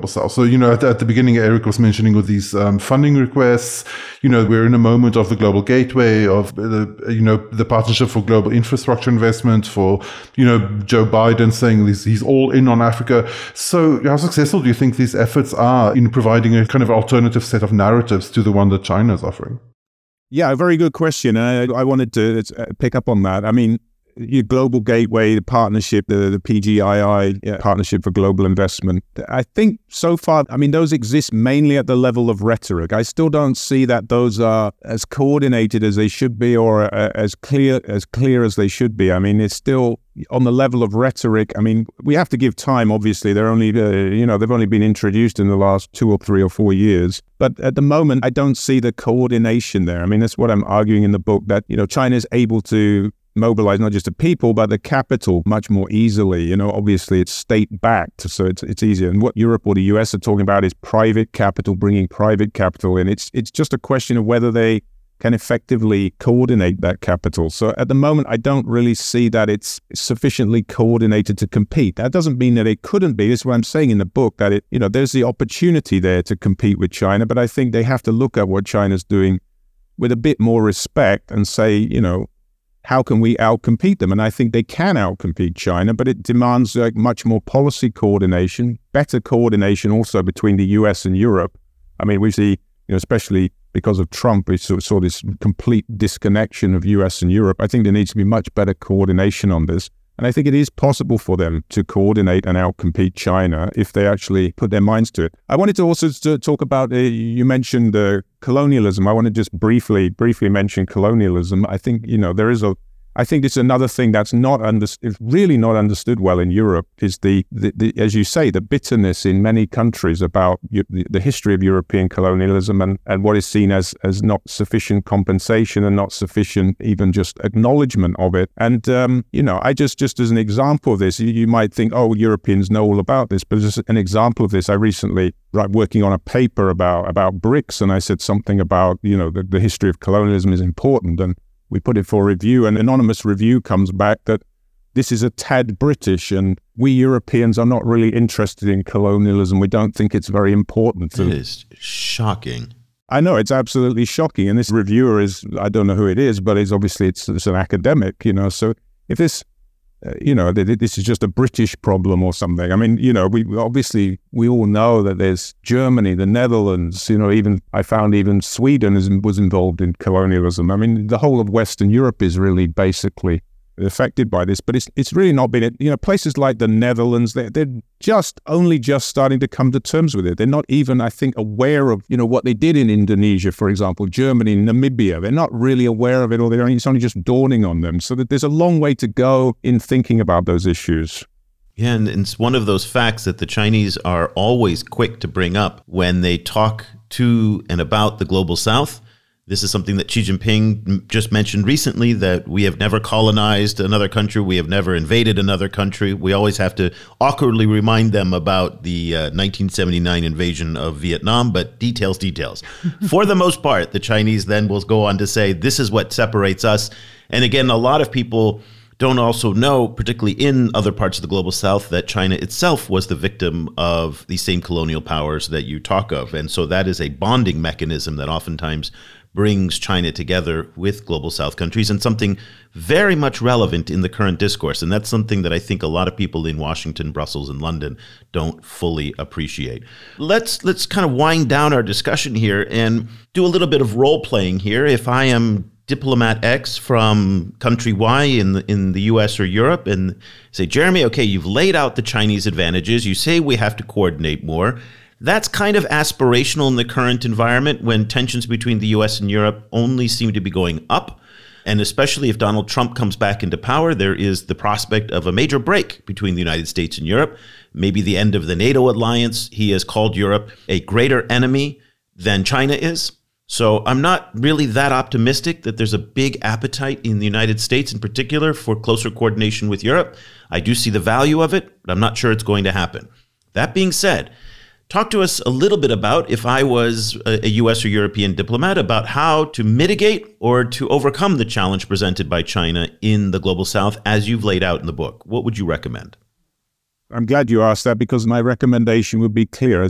you know, at, at the beginning, Eric was mentioning with these um, funding requests, you know, we're in a moment of the Global Gateway, of the, you know, the Partnership for Global Infrastructure Investment, for, you know, Joe Biden saying he's, he's all in on Africa. So how successful do you think these efforts are in providing a kind of alternative set of narratives to the one that China is offering? Yeah, a very good question. I, I wanted to pick up on that. I mean, your Global Gateway, the partnership, the, the P G I I, yeah, Partnership for Global Investment, I think so far, I mean, those exist mainly at the level of rhetoric. I still don't see that those are as coordinated as they should be, or uh, as clear as clear as they should be. I mean, it's still on the level of rhetoric. I mean, we have to give time, obviously. They're only, uh, you know, they've only been introduced in the last two or three or four years. But at the moment, I don't see the coordination there. I mean, that's what I'm arguing in the book, that, you know, China is able to mobilize not just the people, but the capital much more easily. You know, obviously it's state-backed, so it's it's easier. And what Europe or the U S are talking about is private capital, bringing private capital in. It's it's just a question of whether they can effectively coordinate that capital. So at the moment, I don't really see that it's sufficiently coordinated to compete. That doesn't mean that it couldn't be. This is what I'm saying in the book, that it, you know, there's the opportunity there to compete with China, but I think they have to look at what China's doing with a bit more respect and say, you know, how can we outcompete them? And I think they can outcompete China, but it demands like much more policy coordination, better coordination also between the U S and Europe. I mean, we see, you know, especially because of Trump, we saw, saw this complete disconnection of U S and Europe. I think there needs to be much better coordination on this. And I think it is possible for them to coordinate and outcompete China if they actually put their minds to it. I wanted to also to talk about, uh, you mentioned uh, colonialism. I want to just briefly, briefly mention colonialism. I think, you know, there is a, I think it's another thing that's not under, it's really not understood well in Europe, is the, the, the as you say, the bitterness in many countries about the, the history of European colonialism and, and what is seen as, as not sufficient compensation and not sufficient even just acknowledgement of it. And, um, you know, I just, just as an example of this, you, you might think, oh, Europeans know all about this, but as an example of this, I recently, right, working on a paper about, about BRICS, and I said something about, you know, the, the history of colonialism is important, and we put it for review, and an anonymous review comes back that this is a tad British, and we Europeans are not really interested in colonialism. We don't think it's very important. It is shocking. I know, it's absolutely shocking. And this reviewer is, I don't know who it is, but it's obviously it's, it's an academic, you know. So if this, uh, you know, th- this is just a British problem or something. I mean, you know, we obviously, we all know that there's Germany, the Netherlands, you know, even, I found even Sweden is, was involved in colonialism. I mean, the whole of Western Europe is really basically affected by this, but it's it's really not been, you know, places like the Netherlands, they're, they're just only just starting to come to terms with it. They're not even, I think, aware of, you know, what they did in Indonesia, for example, Germany, Namibia. They're not really aware of it, or they're only, it's only just dawning on them. So that there's a long way to go in thinking about those issues. Yeah, and it's one of those facts that the Chinese are always quick to bring up when they talk to and about the Global South. This is something that Xi Jinping just mentioned recently, that we have never colonized another country. We have never invaded another country. We always have to awkwardly remind them about the uh, nineteen seventy-nine invasion of Vietnam, but details, details. For the most part, the Chinese then will go on to say, this is what separates us. And again, a lot of people don't also know, particularly in other parts of the Global South, that China itself was the victim of these same colonial powers that you talk of. And so that is a bonding mechanism that oftentimes brings China together with Global South countries, and something very much relevant in the current discourse. And that's something that I think a lot of people in Washington, Brussels, and London don't fully appreciate. Let's let's kind of wind down our discussion here and do a little bit of role playing here. If I am diplomat X from country Y in the, in the U S or Europe, and say, Jeremy, okay, you've laid out the Chinese advantages. You say we have to coordinate more. That's kind of aspirational in the current environment when tensions between the U S and Europe only seem to be going up. And especially if Donald Trump comes back into power, there is the prospect of a major break between the United States and Europe, maybe the end of the NATO alliance. He has called Europe a greater enemy than China is. So I'm not really that optimistic that there's a big appetite in the United States in particular for closer coordination with Europe. I do see the value of it, but I'm not sure it's going to happen. That being said, talk to us a little bit about, if I was a U S or European diplomat, about how to mitigate or to overcome the challenge presented by China in the Global South as you've laid out in the book. What would you recommend? I'm glad you asked that, because my recommendation would be clear. As I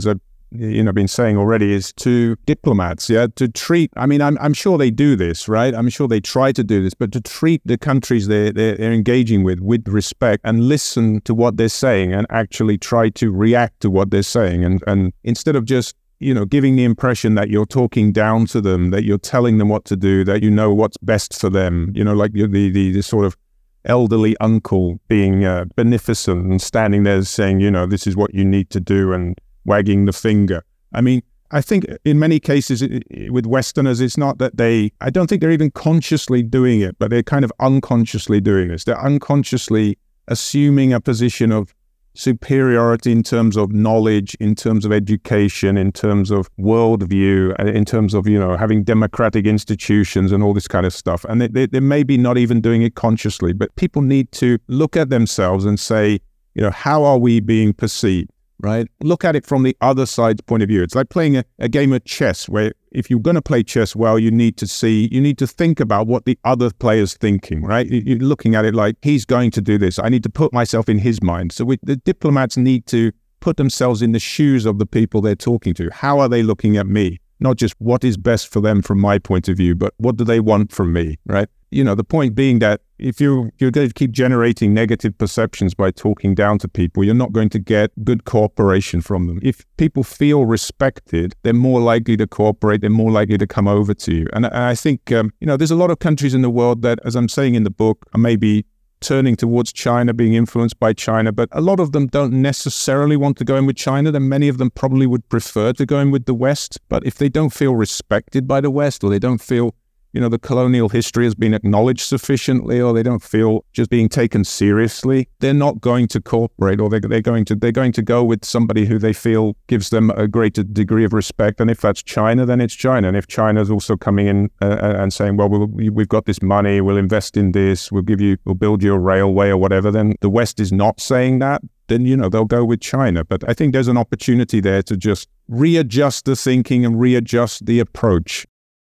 you know, been saying already, is to diplomats, yeah, to treat, I mean, I'm I'm sure they do this, right? I'm sure they try to do this, but to treat the countries they're, they're, they're engaging with with respect and listen to what they're saying and actually try to react to what they're saying. And, and instead of just, you know, giving the impression that you're talking down to them, that you're telling them what to do, that you know what's best for them, you know, like the, the, the, the sort of elderly uncle being uh, beneficent and standing there saying, you know, this is what you need to do and wagging the finger. I mean, I think in many cases it, it, with Westerners, it's not that they, I don't think they're even consciously doing it, but they're kind of unconsciously doing this. They're unconsciously assuming a position of superiority in terms of knowledge, in terms of education, in terms of worldview, in terms of, you know, having democratic institutions and all this kind of stuff. And they, they, they may be not even doing it consciously, but people need to look at themselves and say, you know, how are we being perceived? Right? Look at it from the other side's point of view. It's like playing a, a game of chess where if you're going to play chess well, you need to see, you need to think about what the other player's thinking, right? You're looking at it like, he's going to do this. I need to put myself in his mind. So we, the diplomats need to put themselves in the shoes of the people they're talking to. How are they looking at me? Not just what is best for them from my point of view, but what do they want from me, right? You know, the point being that if you, you're going to keep generating negative perceptions by talking down to people, you're not going to get good cooperation from them. If people feel respected, they're more likely to cooperate, they're more likely to come over to you. And I think, um, you know, there's a lot of countries in the world that, as I'm saying in the book, are maybe turning towards China, being influenced by China, but a lot of them don't necessarily want to go in with China. Then many of them probably would prefer to go in with the West. But if they don't feel respected by the West, or they don't feel, you know, the colonial history has been acknowledged sufficiently, or they don't feel just being taken seriously, they're not going to cooperate, or they're, they're going to they're going to go with somebody who they feel gives them a greater degree of respect. And if that's China, then it's China. And if China's also coming in uh, and saying, well, we'll, we've got this money, we'll invest in this, we'll give you, we'll build you a railway or whatever, then the West is not saying that, then, you know, they'll go with China. But I think there's an opportunity there to just readjust the thinking and readjust the approach.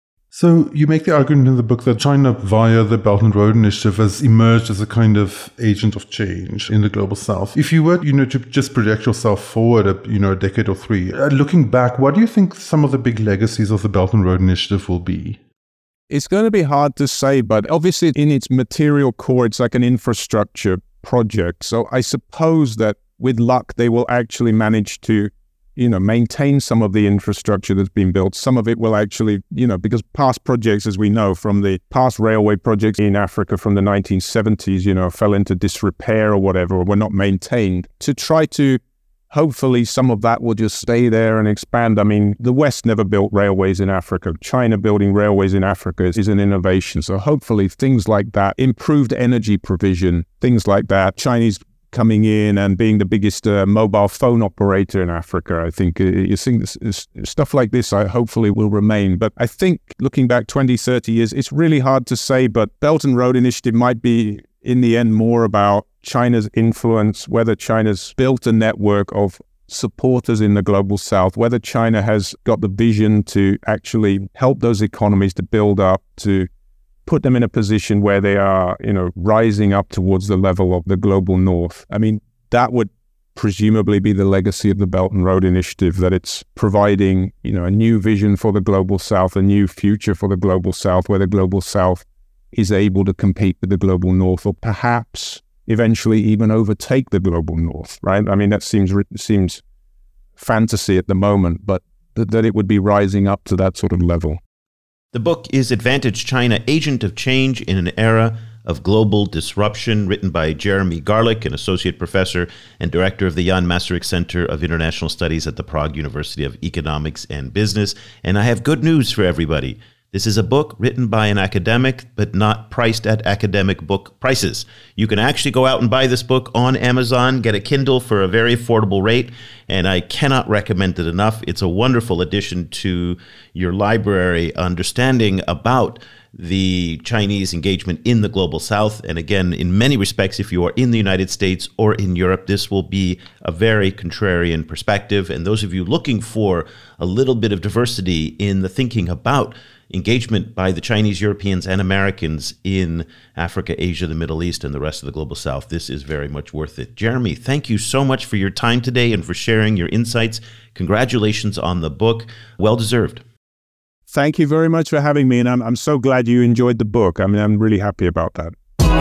So you make the argument in the book that China, via the Belt and Road Initiative, has emerged as a kind of agent of change in the global South. If you were, you know, to just project yourself forward, a, you know, a decade or three, uh, looking back, what do you think some of the big legacies of the Belt and Road Initiative will be? It's going to be hard to say, but obviously in its material core, it's like an infrastructure project. So I suppose that with luck, they will actually manage to, you know, maintain some of the infrastructure that's been built. Some of it will actually, you know, because past projects, as we know, from the past railway projects in Africa from the nineteen seventies, you know, fell into disrepair or whatever, or were not maintained. To try to, hopefully some of that will just stay there and expand. I mean, the West never built railways in Africa. China building railways in Africa is, is an innovation. So hopefully things like that, improved energy provision, things like that, Chinese coming in and being the biggest uh, mobile phone operator in Africa. I think uh, you think this, this, stuff like this I hopefully will remain. But I think looking back twenty, thirty years, it's really hard to say, but Belt and Road Initiative might be in the end more about China's influence, whether China's built a network of supporters in the global South, whether China has got the vision to actually help those economies to build up, to put them in a position where they are, you know, rising up towards the level of the global North. I mean, that would presumably be the legacy of the Belt and Road Initiative, that it's providing, you know, a new vision for the global South, a new future for the global South, where the global South is able to compete with the global North, or perhaps eventually even overtake the global North, right? I mean, that seems seems fantasy at the moment, but th- that it would be rising up to that sort of level. The book is Advantage China, Agent of Change in an Era of Global Disruption, written by Jeremy Garlick, an associate professor and director of the Jan Masaryk Center of International Studies at the Prague University of Economics and Business. And I have good news for everybody. This is a book written by an academic, but not priced at academic book prices. You can actually go out and buy this book on Amazon, get a Kindle for a very affordable rate, and I cannot recommend it enough. It's a wonderful addition to your library, understanding about the Chinese engagement in the global south. And again, in many respects, if you are in the United States or in Europe, this will be a very contrarian perspective. And those of you looking for a little bit of diversity in the thinking about engagement by the Chinese, Europeans, and Americans in Africa, Asia, the Middle East, and the rest of the global south, this is very much worth it. Jeremy, thank you so much for your time today and for sharing your insights. Congratulations on the book. Well deserved. Thank you very much for having me, and I'm I'm so glad you enjoyed the book. I mean, I'm really happy about that.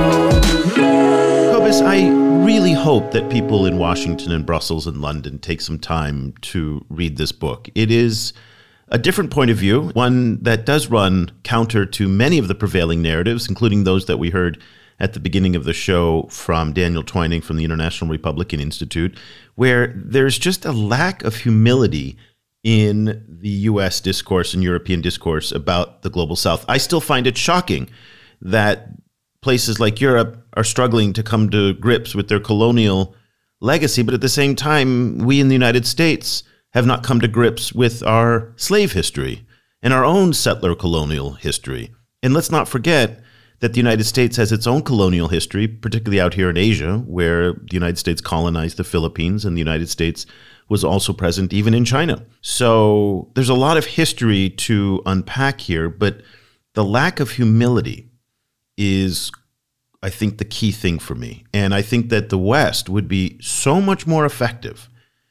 Cobus, I really hope that people in Washington and Brussels and London take some time to read this book. It is a different point of view, one that does run counter to many of the prevailing narratives, including those that we heard at the beginning of the show from Daniel Twining from the International Republican Institute, where there's just a lack of humility in the U S discourse and European discourse about the global south. I still find it shocking that places like Europe are struggling to come to grips with their colonial legacy, but at the same time, we in the United States have not come to grips with our slave history and our own settler colonial history. And let's not forget that the United States has its own colonial history, particularly out here in Asia, where the United States colonized the Philippines, and the United States was also present even in China. So there's a lot of history to unpack here, but the lack of humility is, I think, the key thing for me. And I think that the West would be so much more effective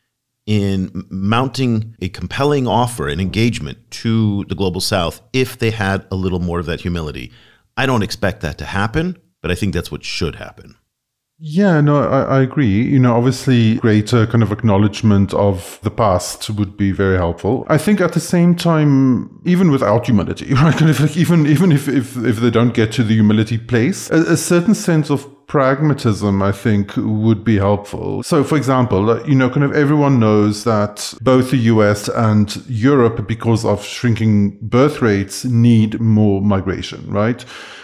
in mounting a compelling offer and engagement to the global south if they had a little more of that humility. I don't expect that to happen, but I think that's what should happen. Yeah, no, I, I agree. You know, obviously greater kind of acknowledgement of the past would be very helpful. I think at the same time, even without humility, right? Kind of like even even if if, if they don't get to the humility place, a, a certain sense of pragmatism, I think, would be helpful. So, for example, you know, kind of everyone knows that both the U S and Europe, because of shrinking birth rates, need more migration, right?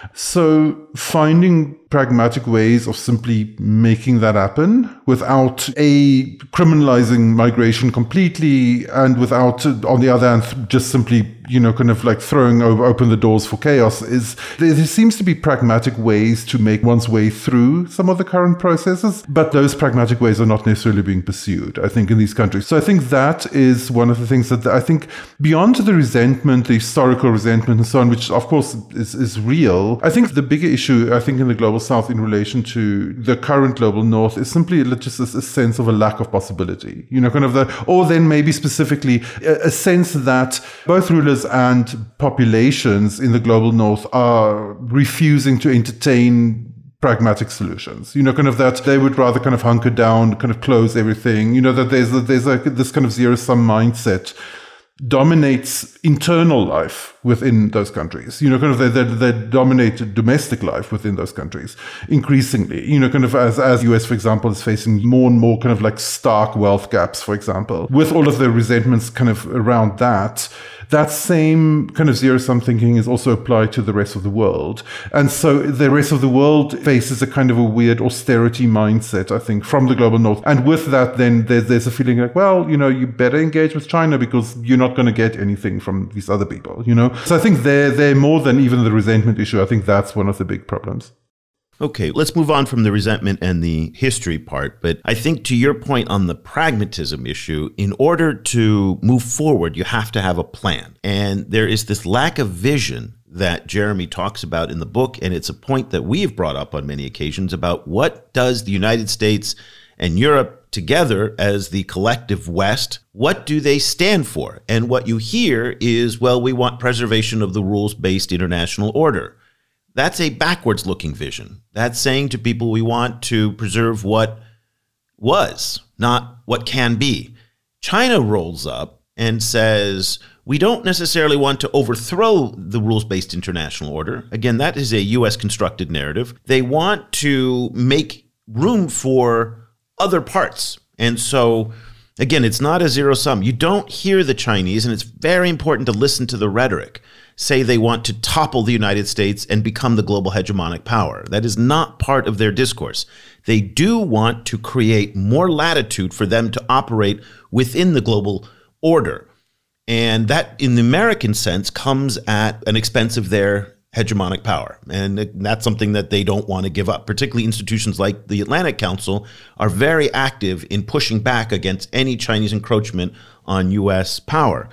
So finding pragmatic ways of simply making that happen without a criminalizing migration completely and without, on the other hand, just simply, you know, kind of like throwing open the doors for chaos is, there seems to be pragmatic ways to make one's way through some of the current processes, but those pragmatic ways are not necessarily being pursued, I think, in these countries. So I think that is one of the things that I think beyond the resentment, the historical resentment and so on, which of course is, is real, I think the bigger issue, I think, in the global south in relation to the current global north is simply just a, a sense of a lack of possibility, you know, kind of the, or then maybe specifically a, a sense that both rulers and populations in the global north are refusing to entertain pragmatic solutions, you know, kind of that they would rather kind of hunker down, kind of close everything, you know, that there's a, there's a, this kind of zero-sum mindset dominates internal life within those countries, you know, kind of they, they, they dominate domestic life within those countries increasingly, you know, kind of as, as U S, for example, is facing more and more kind of like stark wealth gaps, for example, with all of the resentments kind of around that. That same kind of zero-sum thinking is also applied to the rest of the world. And so the rest of the world faces a kind of a weird austerity mindset, I think, from the global north. And with that, then there's, there's a feeling like, well, you know, you better engage with China because you're not going to get anything from these other people, you know? So I think they're, they're more than even the resentment issue. I think that's one of the big problems. Okay, let's move on from the resentment and the history part. But I think to your point on the pragmatism issue, in order to move forward, you have to have a plan. And there is this lack of vision that Jeremy talks about in the book. And it's a point that we've brought up on many occasions about what does the United States and Europe together as the collective West, what do they stand for? And what you hear is, well, we want preservation of the rules-based international order. That's a backwards-looking vision. That's saying to people we want to preserve what was, not what can be. China rolls up and says, we don't necessarily want to overthrow the rules-based international order. Again, that is a U S-constructed narrative. They want to make room for other parts. And so, again, it's not a zero-sum. You don't hear the Chinese, and it's very important to listen to the rhetoric, say they want to topple the United States and become the global hegemonic power. That is not part of their discourse. They do want to create more latitude for them to operate within the global order. And that, in the American sense, comes at an expense of their hegemonic power. And that's something that they don't want to give up. Particularly institutions like the Atlantic Council are very active in pushing back against any Chinese encroachment on U S power.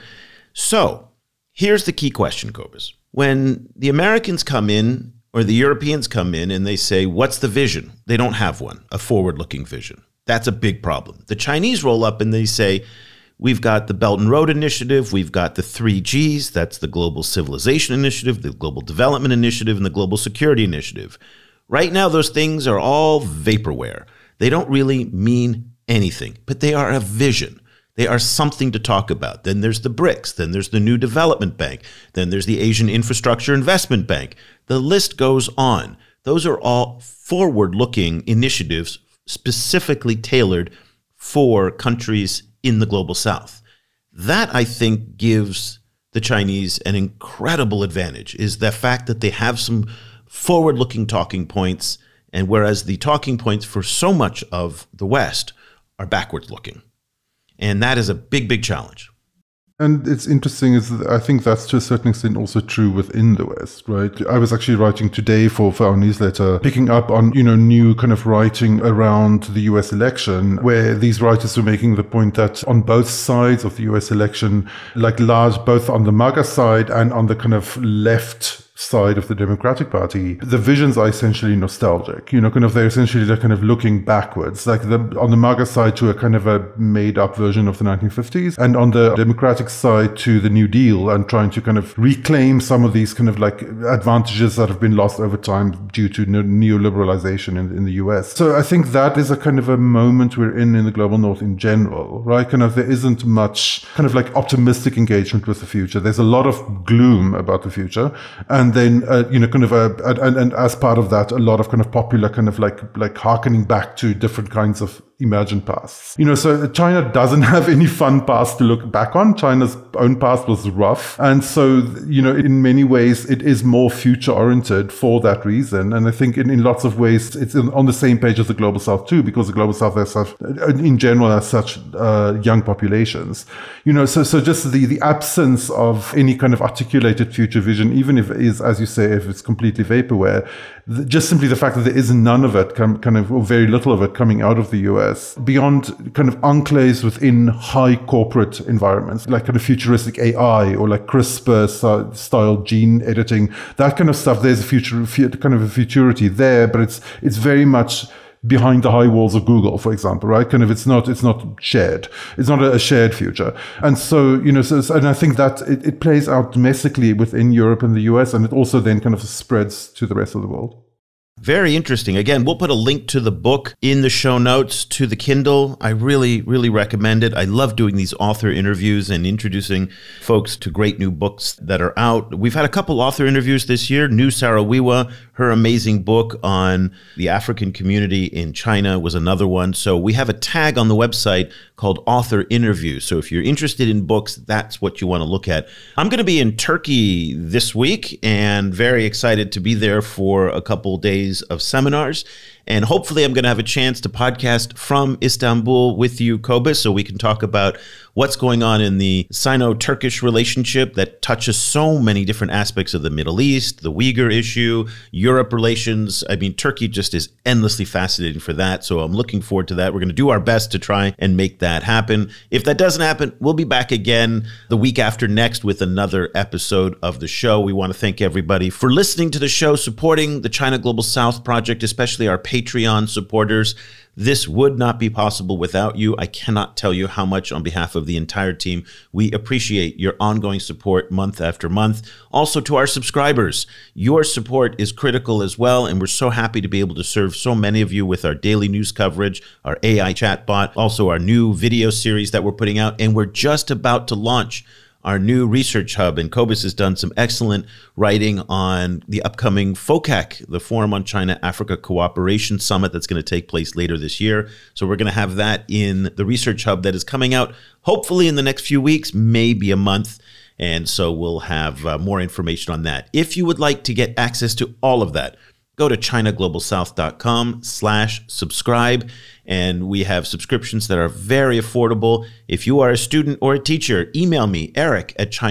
So here's the key question, Cobus. When the Americans come in or the Europeans come in and they say, what's the vision? They don't have one, a forward-looking vision. That's a big problem. The Chinese roll up and they say, we've got the Belt and Road Initiative, we've got the three Gs, that's the Global Civilization Initiative, the Global Development Initiative, and the Global Security Initiative. Right now, those things are all vaporware. They don't really mean anything, but they are a vision. They are something to talk about. Then there's the BRICS, then there's the New Development Bank, then there's the Asian Infrastructure Investment Bank. The list goes on. Those are all forward-looking initiatives specifically tailored for countries in the global south. That, I think, gives the Chinese an incredible advantage, is the fact that they have some forward-looking talking points, and whereas the talking points for so much of the West are backwards-looking. And that is a big, big challenge. And it's interesting is that I think that's to a certain extent also true within the West, right? I was actually writing today for, for our newsletter, picking up on, you know, new kind of writing around the U S election, where these writers were making the point that on both sides of the U S election, like large, both on the MAGA side and on the kind of left side of the Democratic Party, the visions are essentially nostalgic. You know, kind of they're essentially they're kind of looking backwards, like the, on the MAGA side to a kind of a made-up version of the nineteen fifties, and on the Democratic side to the New Deal, and trying to kind of reclaim some of these kind of like advantages that have been lost over time due to neoliberalization in, in the U S. So I think that is a kind of a moment we're in in the global North in general, right? Kind of there isn't much kind of like optimistic engagement with the future. There's a lot of gloom about the future, and And then, uh, you know, kind of, a, and, and as part of that, a lot of kind of popular kind of like, like hearkening back to different kinds of imagined pasts. You know, so China doesn't have any fun past to look back on. China's own past was rough. And so, you know, in many ways, it is more future oriented for that reason. And I think in, in lots of ways, it's on the same page as the Global South too, because the Global South has such, in general, has such uh, young populations. You know, so, so just the, the absence of any kind of articulated future vision, even if it is, as you say, if it's completely vaporware, just simply the fact that there is none of it, kind of, or very little of it coming out of the U S, beyond kind of enclaves within high corporate environments, like kind of futuristic A I or like CRISPR style gene editing, that kind of stuff. There's a future, kind of a futurity there, but it's it's very much behind the high walls of Google, for example, right? Kind of, it's not, it's not shared. It's not a shared future. And so, you know, so, and I think that it, it plays out domestically within Europe and the U S, and it also then kind of spreads to the rest of the world. Very interesting. Again, we'll put a link to the book in the show notes, to the Kindle. I really, really recommend it. I love doing these author interviews and introducing folks to great new books that are out. We've had a couple author interviews this year. New Saro-Wiwa, her amazing book on the African community in China was another one. So we have a tag on the website called Author Interviews. So if you're interested in books, that's what you want to look at. I'm going to be in Turkey this week and very excited to be there for a couple days of seminars. And hopefully I'm going to have a chance to podcast from Istanbul with you, Cobus, so we can talk about what's going on in the Sino-Turkish relationship that touches so many different aspects of the Middle East, the Uyghur issue, Europe relations. I mean, Turkey just is endlessly fascinating for that. So I'm looking forward to that. We're going to do our best to try and make that happen. If that doesn't happen, we'll be back again the week after next with another episode of the show. We want to thank everybody for listening to the show, supporting the China Global South Project, especially our Patreon supporters. This would not be possible without you. I cannot tell you how much on behalf of the entire team we appreciate your ongoing support month after month. Also to our subscribers, your support is critical as well, and we're so happy to be able to serve so many of you with our daily news coverage, our A I chatbot, also our new video series that we're putting out, and we're just about to launch our new research hub, and Cobus has done some excellent writing on the upcoming FOCAC, the Forum on China-Africa Cooperation Summit that's going to take place later this year. So we're going to have that in the research hub that is coming out hopefully in the next few weeks, maybe a month. And so we'll have uh, more information on that. If you would like to get access to all of that, go to ChinaGlobalSouth.com slash subscribe. And we have subscriptions that are very affordable. If you are a student or a teacher, email me, Eric at China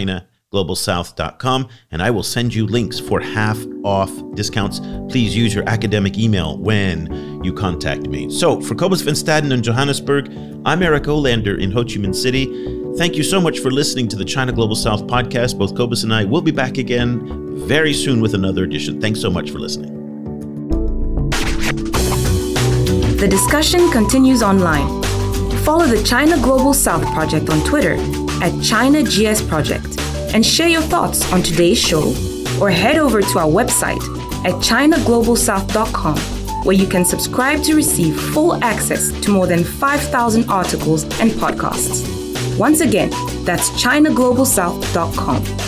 global south dot com, and I will send you links for half off discounts. Please use your academic email when you contact me. So for Cobus Van Staden in Johannesburg, I'm Eric Olander in Ho Chi Minh City. Thank you so much for listening to the China Global South podcast. Both Cobus and I will be back again very soon with another edition. Thanks so much for listening. The discussion continues online. Follow the China Global South Project on Twitter at China G S Project and share your thoughts on today's show, or head over to our website at china global south dot com, where you can subscribe to receive full access to more than five thousand articles and podcasts. Once again, that's china global south dot com.